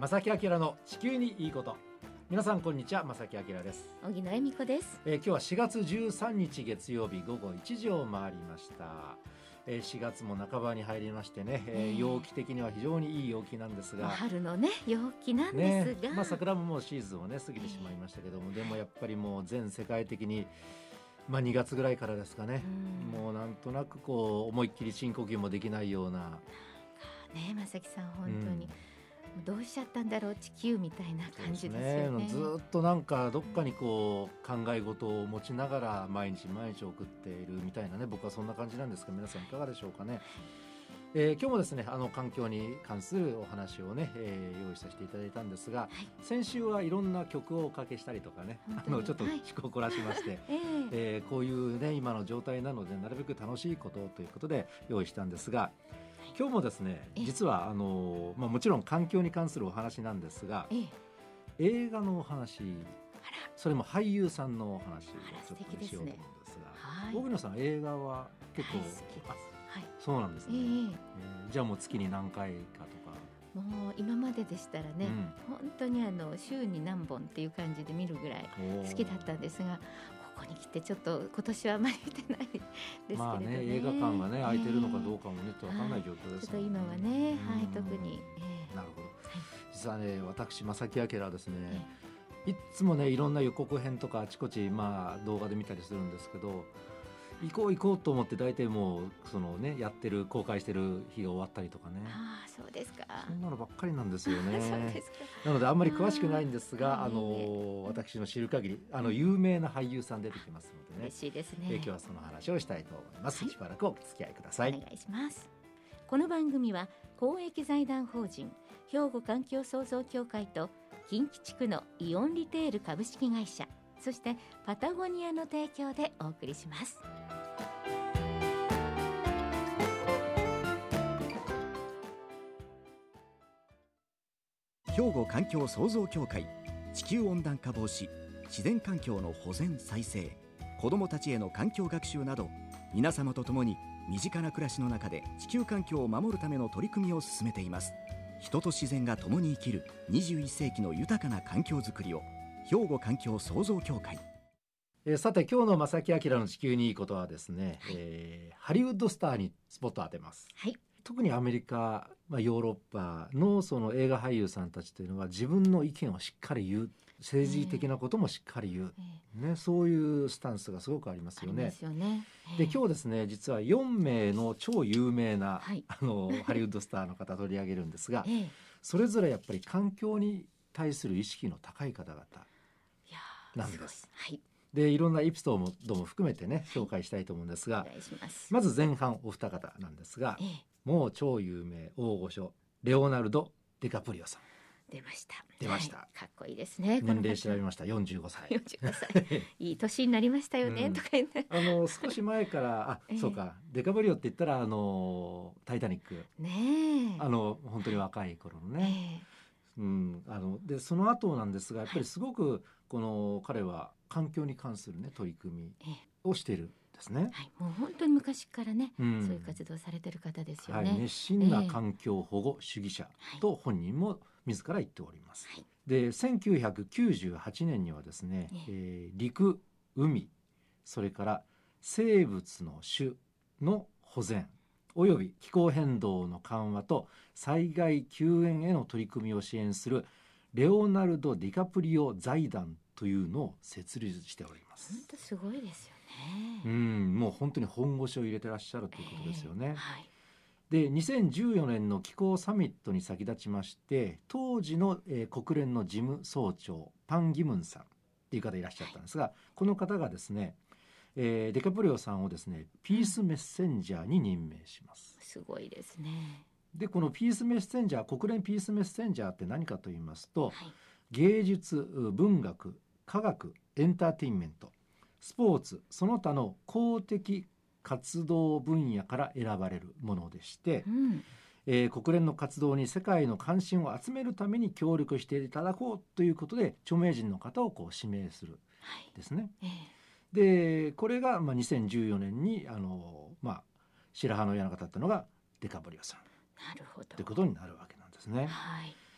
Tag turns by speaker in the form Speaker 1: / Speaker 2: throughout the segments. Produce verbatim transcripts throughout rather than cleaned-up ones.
Speaker 1: 正木明の地球にいいこと。皆さんこんにちは、正木明です。
Speaker 2: 荻野恵美子です。
Speaker 1: えー、今日はしがつじゅうさんにち月曜日午後いちじを回りました。えー、しがつも半ばに入りましてね、えー、陽気的には非常にいい陽気なんですが、
Speaker 2: 春のね陽気なんですが、
Speaker 1: ね、まあ、桜ももうシーズンをね過ぎてしまいましたけども、えー、でもやっぱりもう全世界的にまあ、にがつぐらいからですかね、うもうなんとなくこう思いっきり深呼吸もできないような、なんか
Speaker 2: ね、正木さん本当に、うん、どうしちゃったんだろう地球みたいな感じですよね。
Speaker 1: ずっとなんかどっかにこう考え事を持ちながら毎日毎日送っているみたいなね、僕はそんな感じなんですが、皆さんいかがでしょうかね。えー、今日もですね、あの環境に関するお話をね、えー、用意させていただいたんですが、はい、先週はいろんな曲をおかけしたりとかね、あのちょっと趣向を凝らしまして、はい、えーえー、こういうね今の状態なのでなるべく楽しいことということで用意したんですが、今日もですね、実はあの、まあ、もちろん環境に関するお話なんですが、え映画のお話、それも俳優さんのお話をちょっとしようと思うんですが、荻野さん映画は結構好きです。はい、そうなんですね、えーえー、じゃあもう月に何回かとか。
Speaker 2: もう今まででしたらね、うん、本当にあの週に何本っていう感じで見るぐらい好きだったんですが、ここに来てちょっと今年はあまり見てないですけれどね。
Speaker 1: まあね、映画館がね空いてるのかどうかもね分かんない状況です
Speaker 2: もんね。ちょっと今はね、はい、特に、
Speaker 1: えー、なるほど、はい、実はね私正木明はですね、えー、いつもねいろんな予告編とかあちこち、まあ、動画で見たりするんですけど、行こう行こうと思って大体もうそのねやってる公開してる日が終わったりとかね。
Speaker 2: ああ、そうですか。
Speaker 1: そんなのばっかりなんですよね。
Speaker 2: そうですか。
Speaker 1: なのであんまり詳しくないんですが、あの私の知る限りあの有名な俳優さん出てきますのでね。
Speaker 2: 嬉しいですね。
Speaker 1: え今日はその話をしたいと思います。はい、しばらくお付き合いください。
Speaker 2: お願いします。この番組は公益財団法人兵庫環境創造協会と近畿地区のイオンリテール株式会社、そしてパタゴニアの提供でお送りします。
Speaker 3: 兵庫環境創造協会、地球温暖化防止、自然環境の保全再生、子どもたちへの環境学習など、皆様と共に身近な暮らしの中で地球環境を守るための取り組みを進めています。人と自然が共に生きるにじゅういっせいきの豊かな環境づくりを、兵庫環境創造協会。
Speaker 1: えー、さて今日の正木明の地球にいいことはですね、はい、えー、ハリウッドスターにスポットを当てます。はい、特にアメリカ、まあ、ヨーロッパ の, その映画俳優さんたちというのは自分の意見をしっかり言う、政治的なこともしっかり言う、えーね、そういうスタンスがすごくありますよね。ありますよね。えー、で今日ですね、実はよんめいの超有名な、はい、あのハリウッドスターの方取り上げるんですが、えー、それぞれやっぱり環境に対する意識の高い方々なんです。はい、でいろんなエピソードも含めてね紹介したいと思うんですが、
Speaker 2: お願いします。
Speaker 1: まず前半お二方なんですが、ええ、もう超有名大御所レオナルド・デカプリオさん
Speaker 2: 出ました
Speaker 1: 出ました、
Speaker 2: はい、かっこいいですね。
Speaker 1: 年齢調べました。よんじゅうごさい。
Speaker 2: よんじゅうごさいいい年になりましたよね、うん、とか言って
Speaker 1: あの少し前からあ、ええ、そうか、デカプリオって言ったらあのタイタニック、ね、あの本当に若い頃のね、ええ、うん、あのでその後なんですが、やっぱりすごくこの彼は環境に関する、ね、取り組みをしているんですね。
Speaker 2: はい、もう本当に昔からね、うん、そういう活動されてる方ですよね。
Speaker 1: はい、熱心な環境保護主義者と本人も自ら言っております。はい、でせんきゅうひゃくきゅうじゅうはちねんにはですね、えー、陸海それから生物の種の保全および気候変動の緩和と災害救援への取り組みを支援するレオナルド・ディカプリオ財団というのを設立しております。
Speaker 2: 本当すごいですよね。
Speaker 1: うん、もう本当に本腰を入れてらっしゃるということですよね。えーはい、でにせんじゅうよねんの気候サミットに先立ちまして当時の、えー、国連の事務総長パン・ギムンさんっていう方いらっしゃったんですが、はい、この方がですね、えー、デカプリオさんをですねピースメッセンジャーに任命します。
Speaker 2: すごいですね。
Speaker 1: でこのピースメッセンジャー、国連ピースメッセンジャーって何かと言いますと、はい、芸術、文学、科学、エンターテインメント、スポーツその他の公的活動分野から選ばれるものでして、うんえー、国連の活動に世界の関心を集めるために協力していただこうということで著名人の方をこう指名するですね。はいえー、でこれが、まあ、にせんじゅうよねんにあの、まあ、白羽の矢が立ったのがデカプリオさん
Speaker 2: なるほど
Speaker 1: ということになるわけなんですね。
Speaker 2: はい、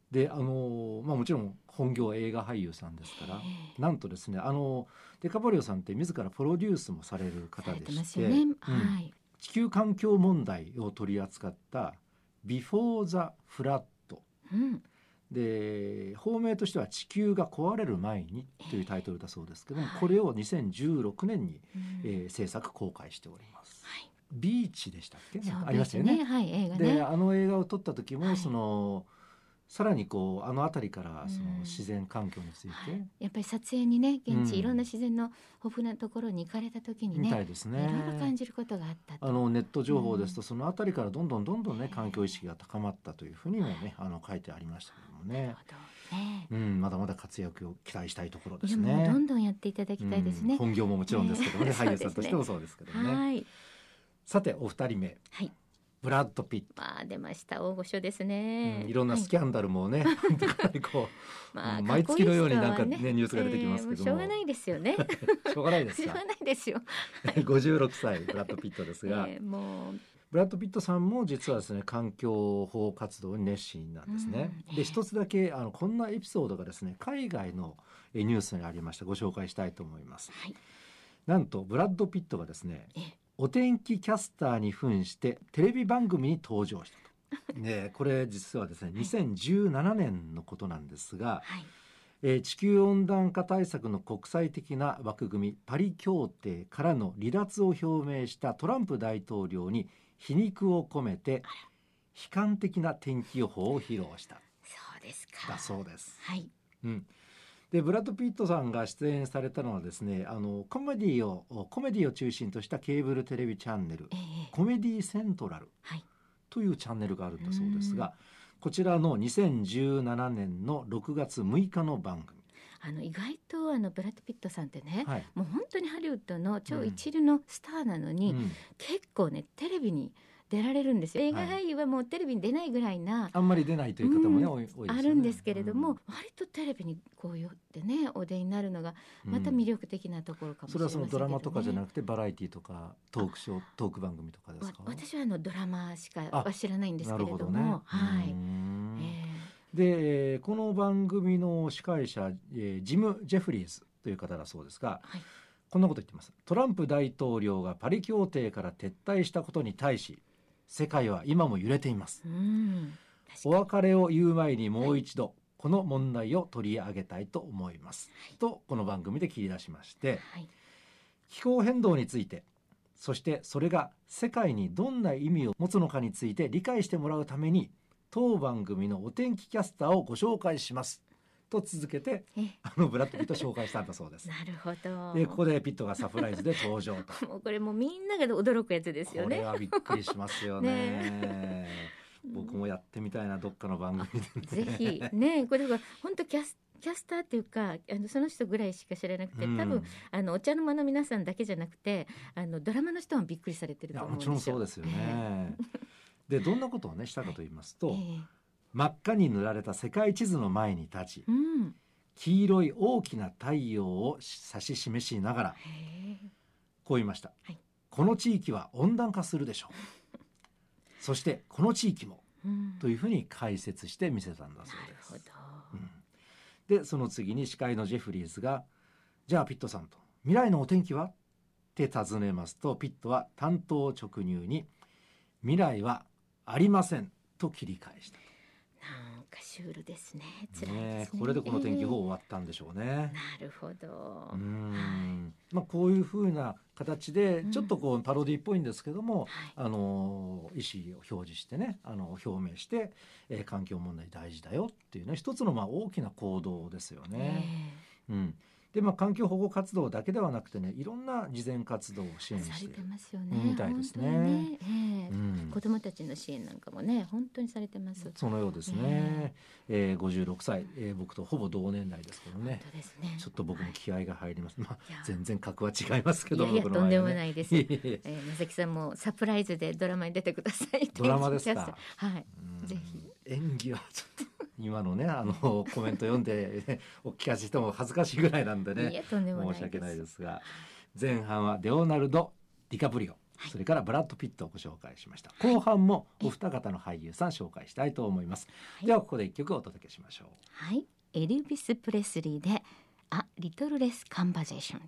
Speaker 1: であの、まあ、もちろん本業は映画俳優さんですから、
Speaker 2: えー
Speaker 1: なんとですねあのデカプリオさんって自らプロデュースもされる方で
Speaker 2: されてます
Speaker 1: して、
Speaker 2: よね、
Speaker 1: うん
Speaker 2: はい
Speaker 1: 地球環境問題を取り扱ったビフォーザフラット
Speaker 2: うん
Speaker 1: で放命としては地球が壊れる前にというタイトルだそうですけども、
Speaker 2: はい
Speaker 1: これをにせんじゅうろくねんに、
Speaker 2: うん
Speaker 1: えー制作公開しております。
Speaker 2: はい
Speaker 1: ビーチでしたっけ、
Speaker 2: そう
Speaker 1: ありましたよね。
Speaker 2: はい、映画
Speaker 1: で
Speaker 2: ね。
Speaker 1: あの映画を撮った時も、
Speaker 2: はい
Speaker 1: そのさらにこうあの辺りからその
Speaker 2: うん
Speaker 1: 自然環境について、
Speaker 2: はいやっぱり撮影にね現地、
Speaker 1: うん
Speaker 2: いろんな自然の豊富なところに行かれた時に
Speaker 1: み
Speaker 2: ね
Speaker 1: たいですね。
Speaker 2: いろいろ感じることがあったと。
Speaker 1: あのネット情報ですと、その辺りからどんどんどんどんね
Speaker 2: ええ
Speaker 1: 環境意識が高まったというふうにもね、あの書いてありましたけどもね
Speaker 2: なるほどね。
Speaker 1: うん、まだまだ活躍を期待したいところで
Speaker 2: いや
Speaker 1: すね。
Speaker 2: もうどんどんやっていただきたいですね。
Speaker 1: うん本業ももちろんですけどもね、
Speaker 2: ね
Speaker 1: 俳優さんとしてもそうですけどね。
Speaker 2: はい
Speaker 1: さてお二人目、
Speaker 2: はい。
Speaker 1: ブラッド・ピット、
Speaker 2: まあ出ました大御所ですね。
Speaker 1: うんいろんなスキャンダルもね、かなりこう
Speaker 2: まあ
Speaker 1: 毎月のようになんかね
Speaker 2: かっこいい人は
Speaker 1: ニュースが出てきますけども
Speaker 2: えーうしょうがないですよね。
Speaker 1: しょうがないですか
Speaker 2: しょうがないですよ。
Speaker 1: ごじゅうろくさいブラッド・ピットですが、
Speaker 2: えーもう
Speaker 1: ブラッド・ピットさんも実はですね環境保護活動に熱心なんですね、
Speaker 2: うん
Speaker 1: で一つだけあのこんなエピソードがですね海外のえニュースにありました。ご紹介したいと思います。
Speaker 2: はい。
Speaker 1: なんとブラッド・ピットがですね
Speaker 2: ええ
Speaker 1: お天気キャスターに扮してテレビ番組に登場したとねこれ実はですねにせんじゅうななねんのことなんですが、
Speaker 2: はい。
Speaker 1: えー地球温暖化対策の国際的な枠組みパリ協定からの離脱を表明したトランプ大統領に皮肉を込めて悲観的な天気予報を披露した
Speaker 2: そうですか。
Speaker 1: だそうです。
Speaker 2: はい。
Speaker 1: うん、でブラッド・ピットさんが出演されたのはですねあのコメディをコメディを中心としたケーブルテレビチャンネル
Speaker 2: ええ
Speaker 1: コメディセントラル
Speaker 2: はい。
Speaker 1: というチャンネルがあるんだそうです
Speaker 2: うん
Speaker 1: が、こちらのにせんじゅうななねんのろくがつむいかの番組、
Speaker 2: あの意外とあのブラッド・ピットさんってね、
Speaker 1: はい
Speaker 2: もう本当にハリウッドの超一流のスターなのに、
Speaker 1: うん
Speaker 2: 結構ねテレビに出られるんですよ。映画俳優はもうテレビに出ないぐらいな、
Speaker 1: あんまり出ないという方もね、
Speaker 2: うん
Speaker 1: 多い多いですよね。
Speaker 2: あるんですけれども、
Speaker 1: うん
Speaker 2: 割とテレビにこう寄ってねお出になるのがまた魅力的なところかもし
Speaker 1: それ
Speaker 2: れませんけど、ね、
Speaker 1: はそのドラマとかじゃなくてバラエティとかトークショートーク番組とかですか。
Speaker 2: わ私はあのドラマしか
Speaker 1: あ
Speaker 2: は知らないんです
Speaker 1: な
Speaker 2: けれども、
Speaker 1: るほどね。
Speaker 2: はい、
Speaker 1: うーん
Speaker 2: え
Speaker 1: でえーこの番組の司会者、えージム・ジェフリーズという方だそうですが、
Speaker 2: はい
Speaker 1: こんなこと言ってます。トランプ大統領がパリ協定から撤退したことに対し世界は今も揺れています。
Speaker 2: ーうん確
Speaker 1: お
Speaker 2: か
Speaker 1: 別れを言う前にもう一度この問題を取り上げたいと思います、とこの番組で切り出しまして、
Speaker 2: に、はい
Speaker 1: 気候変動について、そしてそれが世界にどんな意味を持つのかについて理解してもらうために当番組のお天気キャスターをご紹介しますと続けて
Speaker 2: え
Speaker 1: あのブラッド・ピットを紹介したんだそうです。
Speaker 2: なるほど。
Speaker 1: でここでピットがサプライズで登場と
Speaker 2: もうこれもうみんなが驚くやつですよね。
Speaker 1: これはびっくりしますよね
Speaker 2: ね
Speaker 1: 僕もやってみたいな、どっかの番組で、ね、
Speaker 2: ぜひね、これが本当キャスキャスターっていうかあのその人ぐらいしか知らなくて、
Speaker 1: うん
Speaker 2: 多分あのお茶の間の皆さんだけじゃなくてあのドラマの人もびっくりされてる
Speaker 1: いやも
Speaker 2: と思うんですよ。
Speaker 1: ちろんそうですよね。でどんなことをねしたかと言いますと、
Speaker 2: ええ
Speaker 1: 真っ赤に塗られた世界地図の前に立ち、
Speaker 2: うん、
Speaker 1: 黄色い大きな太陽を指し示しながら
Speaker 2: へえ
Speaker 1: こう言いました、
Speaker 2: はい
Speaker 1: この地域は温暖化するでしょうそしてこの地域も
Speaker 2: うん、
Speaker 1: というふうに解説して見せたんだそう
Speaker 2: なる
Speaker 1: です。
Speaker 2: ほど。
Speaker 1: うんでその次に司会のジェフリーズが、じゃあピットさんと未来のお天気はって尋ねますと、ピットは担当直入に未来はありませんと切り返した。
Speaker 2: なんかシュールですね。辛い
Speaker 1: ね
Speaker 2: ですね。
Speaker 1: これでこの天気予報
Speaker 2: え
Speaker 1: 終わったんでしょうね。
Speaker 2: えなるほど。
Speaker 1: うーん
Speaker 2: は
Speaker 1: まあ、こういうふうな形で
Speaker 2: うん
Speaker 1: ちょっとこうパロディっぽいんですけども、
Speaker 2: はい
Speaker 1: あの意思を表示してね、あの表明して、えー環境問題大事だよっていうね、一つのまあ大きな行動ですよね。うんでまあ、環境保護活動だけではなくてね、いろんな慈善活動を支
Speaker 2: ええ
Speaker 1: 援している
Speaker 2: されて、ますよね。
Speaker 1: みたいですね
Speaker 2: 本当にねええ
Speaker 1: うん
Speaker 2: 子どもたちの支援なんかもね本当にされてます。
Speaker 1: そのようですね、えーごじゅうろくさい、えー僕とほぼ同年代ですけどね、
Speaker 2: 本当ですね。
Speaker 1: ちょっと僕も気合が入ります、まあ
Speaker 2: いや、
Speaker 1: 全然格は違いますけど
Speaker 2: いやいや
Speaker 1: 僕の場合はね
Speaker 2: とんでもないです
Speaker 1: いえいえいえ
Speaker 2: えー、野崎さんもサプライズでドラマに出てください。
Speaker 1: ドラマですか
Speaker 2: はい。
Speaker 1: うん
Speaker 2: ぜひ
Speaker 1: 演技はちょっと今のねあのコメント読んで、ね、お聞かせしても恥ずかしいぐらいなんで
Speaker 2: い
Speaker 1: ね
Speaker 2: やとんでもないです。
Speaker 1: 申し訳ないですが、前半はレオナルド・ディカプリオ、
Speaker 2: はい、
Speaker 1: それからブラッド・ピットをご紹介しました。後半もお二方の俳優さん紹介したいと思います、はい、ではここで一曲お届けしましょう。
Speaker 2: はい、エルビス・プレスリーでA Little Less Conversation。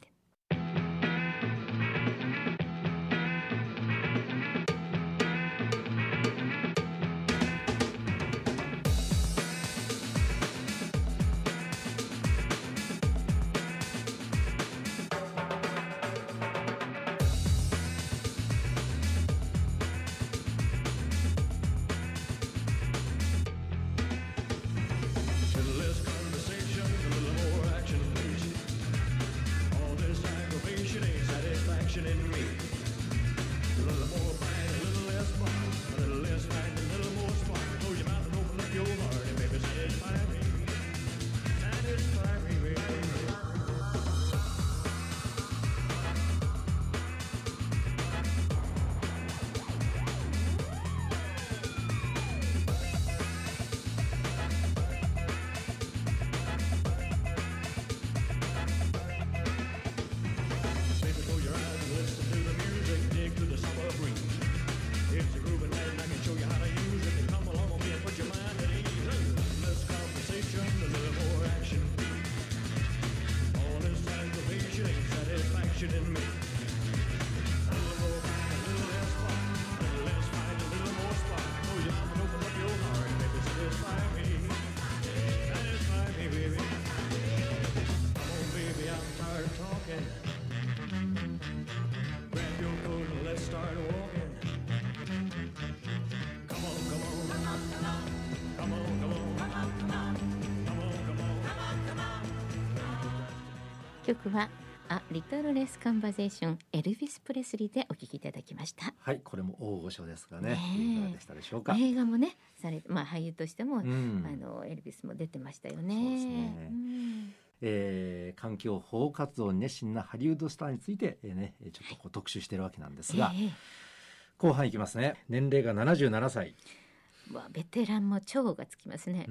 Speaker 2: 曲はA Little Less Conversation、エルビス・プレスリーでお聴きいただきました。
Speaker 1: はい、これも大御所ですがね、いかがでしたでしょうか。
Speaker 2: 映画もねされ、まあ、俳優としても、
Speaker 1: うん、
Speaker 2: あのエルビスも出てましたよね。
Speaker 1: そうですね、うんえー、環境保護活動に熱心なハリウッドスターについて、えーね、ちょっとこう特集してるわけなんですが、えー、後半いきますね。年齢がななじゅうななさい、
Speaker 2: わベテランも超がつきますね。
Speaker 1: うん、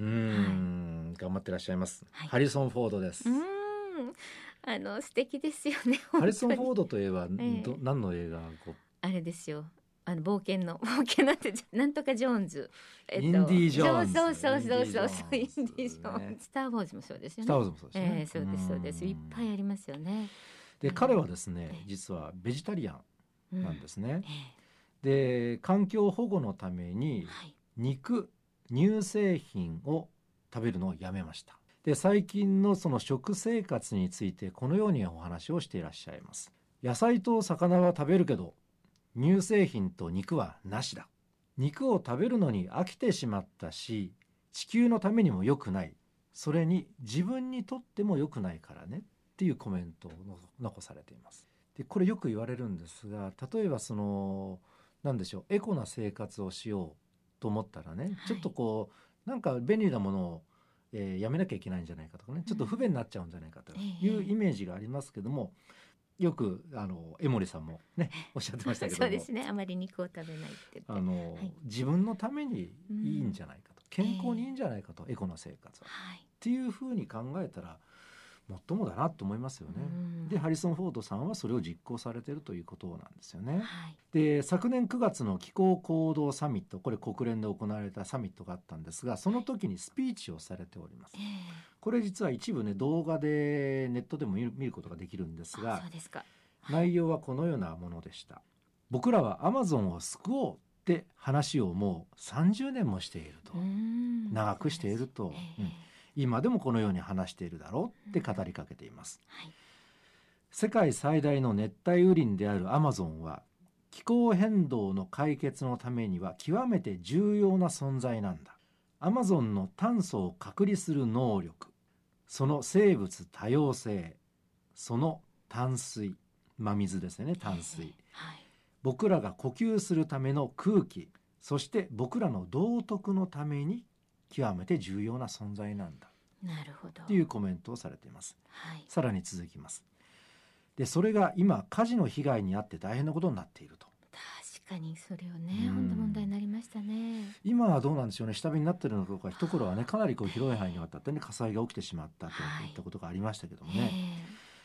Speaker 1: はい、頑張ってらっしゃいます、はい、ハリソン・フォードです。
Speaker 2: うんあの素敵ですよね。
Speaker 1: ハリソン・フォードといえば、えー、ど何の映画こう
Speaker 2: あれですよ、あの冒険の冒険なんてなんとかジョーンズ、
Speaker 1: えっと、インディ・ジョーンズ、
Speaker 2: そうそうそうそうそうインディ・ジョーンズ、ね、スター・ウォーズもそうですよね。
Speaker 1: スター・ウォーズもそうですね、
Speaker 2: えー、そうですそうです、いっぱいありますよね。
Speaker 1: で、彼はですね、えー、実はベジタリアンなんですね、うんえー、で環境保護のために肉、乳製品を食べるのをやめました。で最近のその食生活についてこのようにお話をしていらっしゃいます。野菜と魚は食べるけど乳製品と肉はなしだ。肉を食べるのに飽きてしまったし地球のためにも良くない、それに自分にとっても良くないからねっていうコメントを残されています。でこれよく言われるんですが、例えばその何でしょう、エコな生活をしようと思ったらね、はい、ちょっとこうなんか便利なものをえー、やめなきゃいけないんじゃないかとかね、ちょっと不便になっちゃうんじゃないかというイメージがありますけども、えー、よくあの江森さんもねおっしゃってましたけども
Speaker 2: そうですね、あまり肉を食べないって言って、
Speaker 1: あの、はい、自分のためにいいんじゃないかと、健康にいいんじゃないかと、えー、エコな生活は、はい、っていうふうに考えたらもっともだなと思いますよね。でハリソン・フォードさんはそれを実行されているということなんですよね、はい、で昨年くがつの気候行動サミット、これ国連で行われたサミットがあったんですが、その時にスピーチをされております、はい、これ実は一部ね動画でネットでも見る、見ることができるんですが、
Speaker 2: そうですか、
Speaker 1: はい、内容はこのようなものでした。僕らはアマゾンを救おうって話をもうさんじゅうねんもしていると、長くしていると、えーうん今でもこのように話しているだろうって語りかけています、はい、世界最大の熱帯雨林であるアマゾンは気候変動の解決のためには極めて重要な存在なんだ。アマゾンの炭素を隔離する能力、その生物多様性、その淡水、真水ですよね、淡水、はい、僕らが呼吸するための空気、そして僕らの道徳のために極めて重要な存在なんだ。
Speaker 2: なるほど。
Speaker 1: っていうコメントをされています。
Speaker 2: はい、
Speaker 1: さらに続きます。で、それが今火事の被害に遭って大変なことになっていると。
Speaker 2: 確かにそれをね、本当問題になりましたね。
Speaker 1: 今はどうなんでしょうね。下火になっているのとか、一頃はねかなりこう広い範囲にわたってね火災が起きてしまったといったことがありましたけどもね。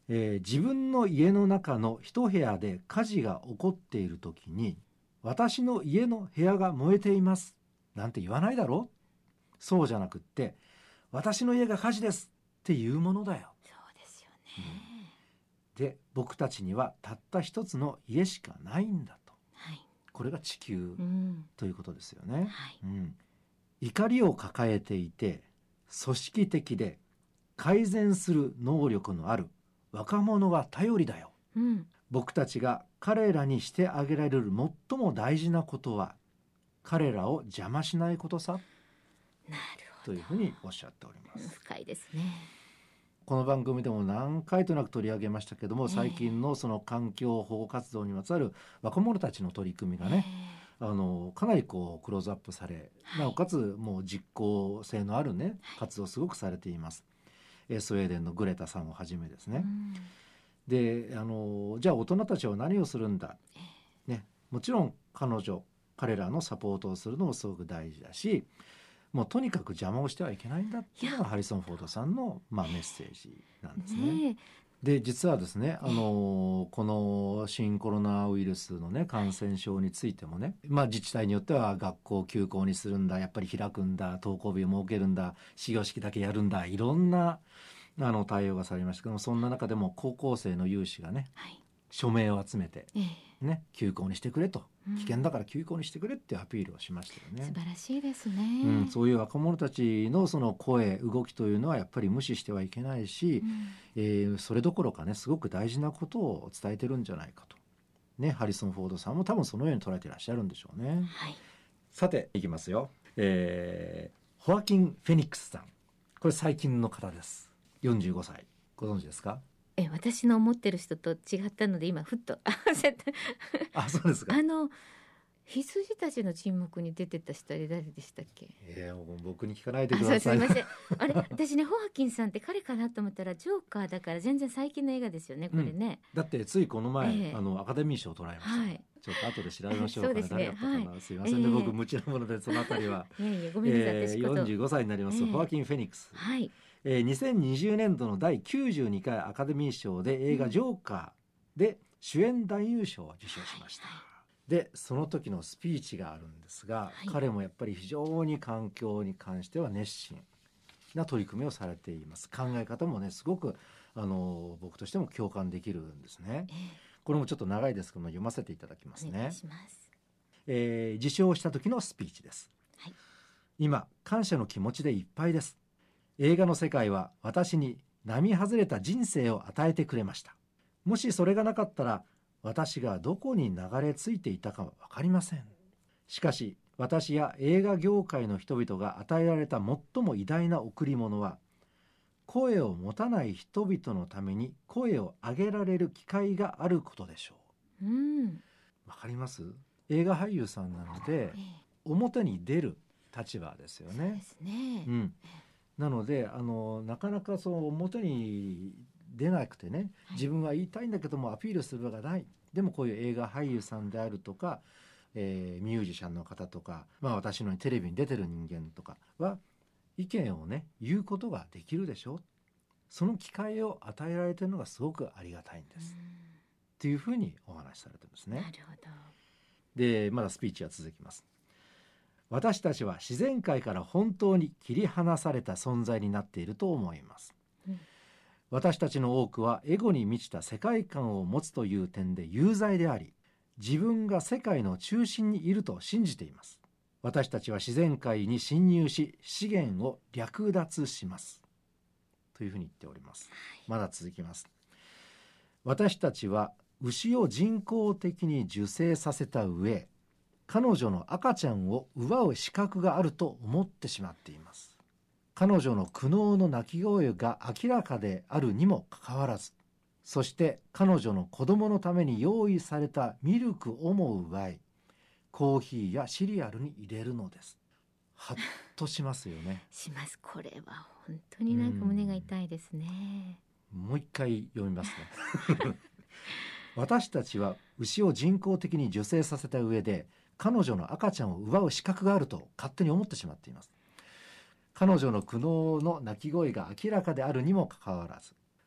Speaker 1: えー自分の家の中の一部屋で火事が起こっているときに、私の家の部屋が燃えていますなんて言わないだろ。そうじゃなくって、私の家が火事ですっていうものだよ。
Speaker 2: そうですよね。
Speaker 1: で、僕たちにはたった一つの家しかないんだと。
Speaker 2: はい。
Speaker 1: これが地球
Speaker 2: うん。
Speaker 1: ということですよね。
Speaker 2: はい。
Speaker 1: うん、怒りを抱えていて組織的で改善する能力のある若者は頼りだよ。
Speaker 2: うん。
Speaker 1: 僕たちが彼らにしてあげられる最も大事なことは、彼らを邪魔しないことさ、
Speaker 2: なるほど。
Speaker 1: というふうにおっしゃっております。
Speaker 2: 深いですね。
Speaker 1: この番組でも何回となく取り上げましたけども、
Speaker 2: ええ
Speaker 1: 最近のその環境保護活動にまつわる若者たちの取り組みがね、
Speaker 2: え
Speaker 1: あのかなりこうクローズアップされ、
Speaker 2: はい
Speaker 1: なおかつもう実効性のあるね活動をすごくされています。えースウェーデンのグレタさんをはじめです
Speaker 2: え
Speaker 1: ね。
Speaker 2: うん
Speaker 1: で、あのじゃあ大人たちは何をするんだ、ね、もちろん彼女彼らのサポートをするのもすごく大事だし、もうとにかく邪魔をしてはいけないんだっていうのがハリソン・フォードさんの、まあ、メッセージなんですね。
Speaker 2: ね
Speaker 1: で、実はですね、あのこの新コロナウイルスのね感染症についてもね、まあ、自治体によっては学校を休校にするんだ、やっぱり開くんだ、登校日を設けるんだ、始業式だけやるんだ、いろんなあの対応がされましたけども、そんな中でも高校生の有志がね
Speaker 2: はい
Speaker 1: 署名を集めて、
Speaker 2: ええ
Speaker 1: ね、休校にしてくれと、
Speaker 2: うん
Speaker 1: 危険だから休校にしてくれっていうアピールをしましたよね。
Speaker 2: 素晴らしいですね。
Speaker 1: うん、そういう若者たちのその声動きというのはやっぱり無視してはいけないし、
Speaker 2: うん
Speaker 1: えーそれどころかねすごく大事なことを伝えてるんじゃないかと、ね、ハリソン・フォードさんも多分そのように捉えていらっしゃるんでしょうね。
Speaker 2: はい。
Speaker 1: さていきますよ、えー、ホアキン・フェニックスさん、これ最近の方です。よんじゅうごさい、ご存知ですか？
Speaker 2: え私の思ってる人と違ったので今ふっと焦った
Speaker 1: あ、そうですか。
Speaker 2: あの羊たちの沈黙に出てた人で誰でしたっけ？
Speaker 1: えー、もう僕に聞かないで
Speaker 2: あ、
Speaker 1: ください。
Speaker 2: そうすみません。あれ私ねホアキンさんって彼かなと思ったらジョーカーだから全然最近の映画ですよねこれね。
Speaker 1: だってついこの前、
Speaker 2: ええ
Speaker 1: あのアカデミー賞を取られました、
Speaker 2: はい。
Speaker 1: ちょっと後で調べましょうかね。
Speaker 2: そうですね
Speaker 1: 誰だったかな、
Speaker 2: はい
Speaker 1: すいませんね、
Speaker 2: ええ
Speaker 1: 僕無知なものでそのあたりは。
Speaker 2: いやいやごめんなさい、
Speaker 1: えー、
Speaker 2: 私こと
Speaker 1: よんじゅうごさいになります、
Speaker 2: ええ
Speaker 1: ホアキン・フェニックス、
Speaker 2: はい。
Speaker 1: えー、にせんにじゅうねんどのだいきゅうじゅうにかいアカデミー賞で映画「ジョーカー」で主演男優賞を受賞しました、
Speaker 2: はいは
Speaker 1: でその時のスピーチがあるんですが、
Speaker 2: はい
Speaker 1: 彼もやっぱり非常に環境に関しては熱心な取り組みをされています。考え方もねすごくあの僕としても共感できるんですね。
Speaker 2: え
Speaker 1: これもちょっと長いですけども読ませていただきますね
Speaker 2: えお願い。します。
Speaker 1: えー受賞した時のスピーチです、
Speaker 2: はい。
Speaker 1: 今感謝の気持ちでいっぱいです。映画の世界は私に並外れた人生を与えてくれました。もしそれがなかったら私がどこに流れ着いていたかは分かりません。しかし私や映画業界の人々が与えられた最も偉大な贈り物は、声を持たない人々のために声を上げられる機会があることでしょう。
Speaker 2: うん。
Speaker 1: わかります？映画俳優さんなので
Speaker 2: ええ
Speaker 1: 表に出る立場ですよ
Speaker 2: そうで
Speaker 1: ね。
Speaker 2: すね。
Speaker 1: うん、なのであのなかなかそう表に出なくてね、
Speaker 2: はい
Speaker 1: 自分は言いたいんだけどもアピールする場がない。でもこういう映画俳優さんであるとか、えーミュージシャンの方とか、まあ、私のようにテレビに出てる人間とかは意見をね言うことができるでしょ。その機会を与えられているのがすごくありがたいんです、っていうふうにお話しされてるんですね。
Speaker 2: うんなるほど。
Speaker 1: でまだスピーチは続きます。私たちは自然界から本当に切り離された存在になっていると思います、
Speaker 2: うん
Speaker 1: 私たちの多くはエゴに満ちた世界観を持つという点で有罪であり、自分が世界の中心にいると信じています。私たちは自然界に侵入し資源を略奪しますというふうに言っております。まだ続きます。私たちは牛を人工的に受精させた上、彼女の赤ちゃんを奪う資格があると思ってしまっています。彼女の苦悩の泣き声が明らかであるにもかかわらず、そして彼女の子供のために用意されたミルクをも奪い、コーヒーやシリアルに入れるのです。はっとしますよね。
Speaker 2: します。これは本当になんか胸が痛いですね。
Speaker 1: もう一回読みますね。私たちは牛を人工的に受精させた上で、彼女の赤ちゃんを奪う資格があると勝手に思ってしまっています。彼女の苦悩の泣き声が明らかであるにもかかわらず、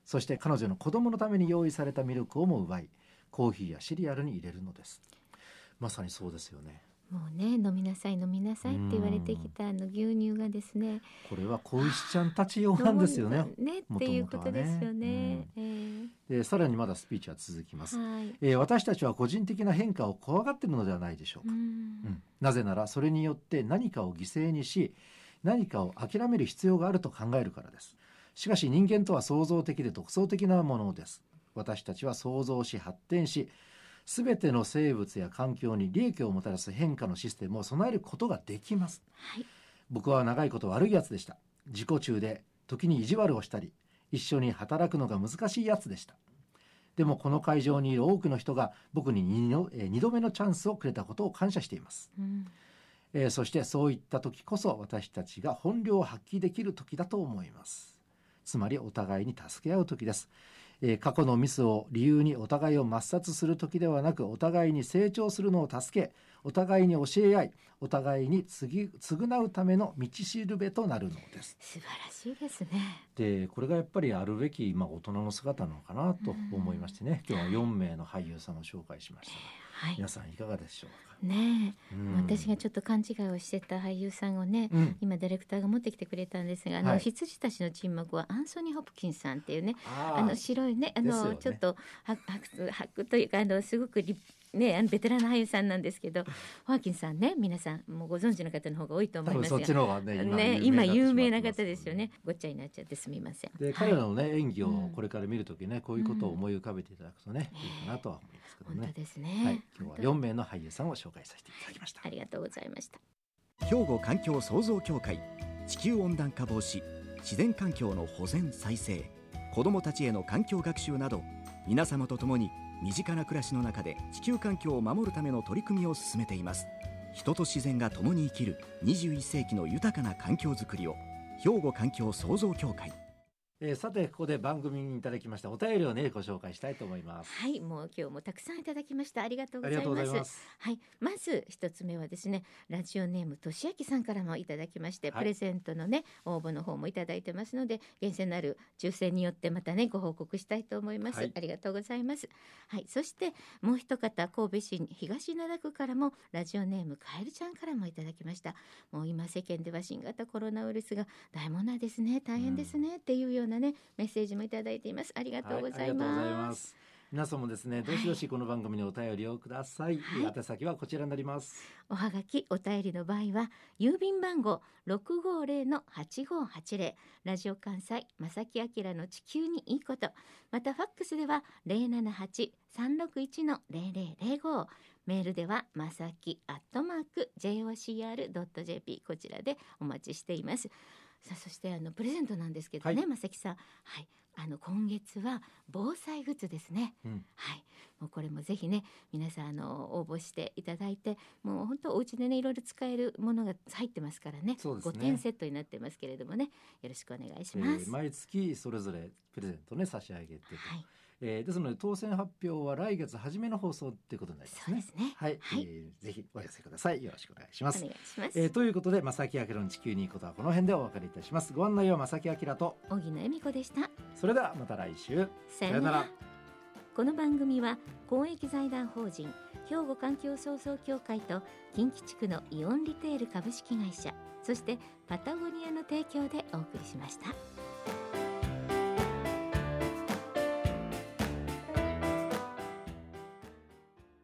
Speaker 1: そして彼女の子供のために用意されたミルクをも奪い、コーヒーやシリアルに入れるのです。まさにそうですよね。
Speaker 2: もうね、飲みなさい飲みなさいって言われてきたあの牛乳がですね、
Speaker 1: これは子牛ちゃんたち用なんですよね。
Speaker 2: ねっていうことですよね。
Speaker 1: うん
Speaker 2: えー
Speaker 1: でさらにまだスピーチは続きます。
Speaker 2: はい
Speaker 1: えー私たちは個人的な変化を怖がっているのではないでしょうか。
Speaker 2: うん
Speaker 1: うんなぜならそれによって何かを犠牲にし、何かを諦める必要があると考えるからです。しかし人間とは創造的で独創的なものです。私たちは創造し発展し、すべての生物や環境に利益をもたらす変化のシステムを備えることができます。
Speaker 2: はい
Speaker 1: 僕は長いこと悪いやつでした。自己中で時に意地悪をしたり、一緒に働くのが難しいやつでした。でもこの会場にいる多くの人が僕に 2, の2度目のチャンスをくれたことを感謝しています。
Speaker 2: うん
Speaker 1: えーそしてそういった時こそ私たちが本領を発揮できる時だと思います。つまりお互いに助け合う時です。えー過去のミスを理由にお互いを抹殺する時ではなく、お互いに成長するのを助け、お互いに教え合い、お互いに次償うための道しるべとなるのです。
Speaker 2: 素晴らしいですね。
Speaker 1: でこれがやっぱりあるべき、まあ、大人の姿なのかなと思いましてね、今日はよん名の俳優さんを紹介しましたが、
Speaker 2: はい
Speaker 1: 皆さんいかがでしょうか。
Speaker 2: ねえ、
Speaker 1: うん
Speaker 2: 私がちょっと勘違いをしてた俳優さんをね、
Speaker 1: うん
Speaker 2: 今ディレクターが持ってきてくれたんですが、あの、
Speaker 1: はい
Speaker 2: 羊たちの沈黙はアンソニー・ホプキンスさんっていうね、
Speaker 1: あー
Speaker 2: あの白いね、あの、
Speaker 1: ですよね
Speaker 2: ちょっと白白白というか、あのすごくリね、あのベテランの俳優さんなんですけど、ホアキンさんね、皆さんもうご存知の方の方が多いと思
Speaker 1: 多分
Speaker 2: いますが、
Speaker 1: そっちの方がね今
Speaker 2: ね、今有名な
Speaker 1: になってしまってます
Speaker 2: 方ですよね。ごっちゃになっちゃってすみません。
Speaker 1: で
Speaker 2: はい
Speaker 1: 彼らのね、演技を
Speaker 2: うん
Speaker 1: これから見るときね、こういうことを思い浮かべていただくとね、
Speaker 2: うん
Speaker 1: いいかなとは思いますけど
Speaker 2: 本当
Speaker 1: ね。
Speaker 2: ですね。
Speaker 1: はい、今日はよん名の俳優さんを紹介させていただきました。
Speaker 2: ありがとうございました。
Speaker 3: 兵庫環境創造協会、地球温暖化防止、自然環境の保全再生、子どもたちへの環境学習など、皆様と共に身近な暮らしの中で地球環境を守るための取り組みを進めています。人と自然が共に生きるにじゅういっ世紀の豊かな環境づくりを、兵庫環境創造協会。
Speaker 1: えーさてここで番組にいただきましたお便りをねご紹介したいと思います。
Speaker 2: はい、もう今日もたくさんいただきました。ありがとうご
Speaker 1: あり
Speaker 2: ざいます。
Speaker 1: がとうございます。
Speaker 2: はい、まず一つ目はですね、ラジオネームとしあきさんからもいただきまして、
Speaker 1: はい
Speaker 2: プレゼントのね応募の方もいただいてますので、厳選なる抽選によってまたねご報告したいと思います。
Speaker 1: はい
Speaker 2: ありがとうございます。はい、そしてもう一方、神戸市東灘区からもラジオネームカエルちゃんからもいただきました。もう今世間では新型コロナウイルスが大問題ですね、大変ですね、っていうようなねメッセージもいただいています。ありがとうござい
Speaker 1: はい、ありがとうござい
Speaker 2: ま。
Speaker 1: ますす。皆さんもですね、どしどしこの番組にお便りをください。
Speaker 2: はい
Speaker 1: 宛先はこちらになります。
Speaker 2: おはがきお便りの場合は郵便番号 ろくごーぜろのはちごーはちぜろ、ラジオ関西正木明の地球にいいこと、またファックスでは ゼロななはち さんろくいち のゼロゼロゼロご、メールではまさきアットマーク ジェイオーシーアールドットジェーピー、 こちらでお待ちしています。さあ、そしてあのプレゼントなんですけどね、
Speaker 1: はい
Speaker 2: まさきさん、はい、あの今月は防災グッズですね。
Speaker 1: うん
Speaker 2: はい、もうこれもぜひね皆さんあの応募していただいて、もう本当お家でねいろいろ使えるものが入ってますからね、
Speaker 1: そうですね
Speaker 2: ごてんセットになってますけれどもね、よろしくお願いし
Speaker 1: え
Speaker 2: ます。
Speaker 1: ー毎月それぞれプレゼントね差し上げてと、
Speaker 2: はい、
Speaker 1: えーですので当選発表は来月初めの放送っていうことになりますね。
Speaker 2: そうですね。
Speaker 1: はい、
Speaker 2: はい、
Speaker 1: えーぜひお寄せください。よろしくお願いします。
Speaker 2: お願いします。
Speaker 1: えーということで正木明の地球にいいことはこの辺でお別れいたします。ご案内は正木明と、
Speaker 2: 小木野恵美子でした。
Speaker 1: それではまた来週。
Speaker 2: さようなら。この番組は公益財団法人兵庫環境創造協会と近畿地区のイオンリテール株式会社、そしてパタゴニアの提供でお送りしました。